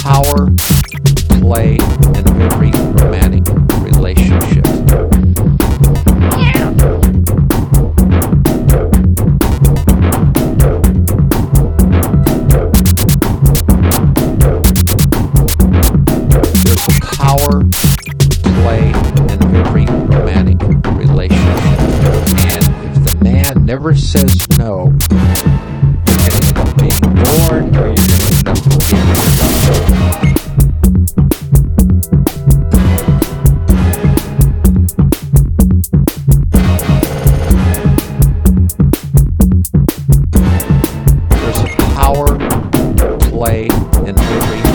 power play in every romantic relationship. There's a power play in every romantic relationship. And if the man never says no, you're going to end up being bored or you're going to end up getting stuck. There's a power play in every